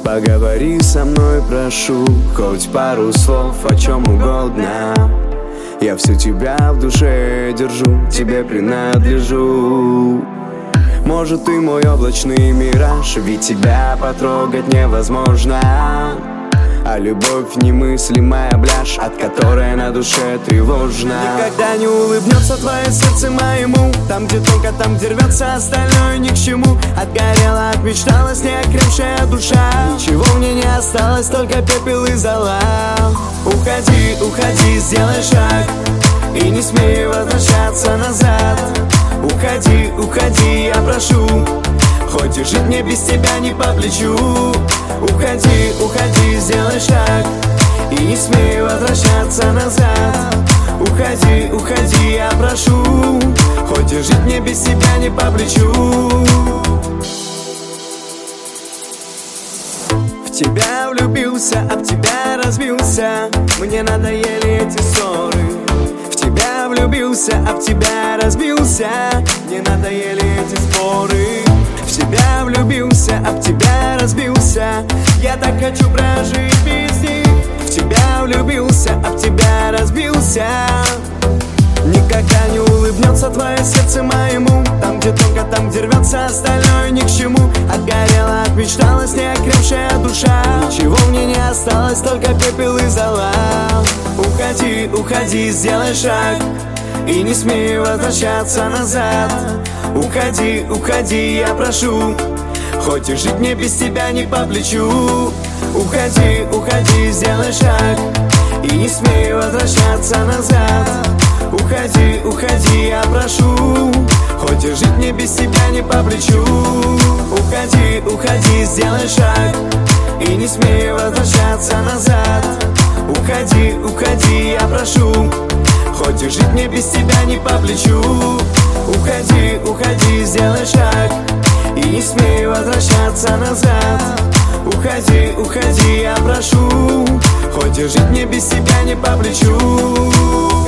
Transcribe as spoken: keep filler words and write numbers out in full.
Поговори со мной, прошу, хоть пару слов о чем угодно. Я всю тебя в душе держу, тебе принадлежу. Может, ты мой облачный мираж, ведь тебя потрогать невозможно. А любовь немыслимая блажь, от которой на душе тревожно. Никогда не улыбнется твое сердце моему. Там, где тонко, там, где рвется, остальное ни к чему. Отгорела, отмечталась неокрепшая душа. Ничего мне не осталось, только пепел и зола. Уходи, уходи, сделай шаг и не смей возвращаться назад. Уходи, уходи, я прошу, хоть и жить мне без тебя не по плечу. Уходи, уходи, сделай шаг и не смей возвращаться назад. Уходи, уходи, я прошу, хоть и жить мне без тебя не по плечу. В тебя влюбился, об тебя разбился, мне надоели эти ссоры. В тебя влюбился, об тебя разбился, мне надоели эти споры. В тебя влюбился, об тебя разбился, я так хочу прожить без них. В тебя влюбился, об тебя разбился. Никогда не улыбнется твое сердце моему. Там, где тонко, там, где рвется, остальное ни к чему. Отгорела, отмечталась неокрепшая душа. Ничего мне не осталось, только пепел и зола. Уходи, уходи, сделай шаг и не смей возвращаться назад. Уходи, уходи, я прошу, хоть и жить мне без тебя не по плечу. Уходи, уходи, сделай шаг и не смей возвращаться назад. Уходи, уходи, я прошу, хоть и жить мне без тебя не по плечу. Уходи, уходи, сделай шаг и не смей возвращаться назад. Уходи, уходи, я прошу, хоть и жить мне без тебя не по плечу. Уходи, уходи, сделай шаг и не смей возвращаться назад. Уходи, уходи, я прошу, хоть и жить мне без тебя не по плечу.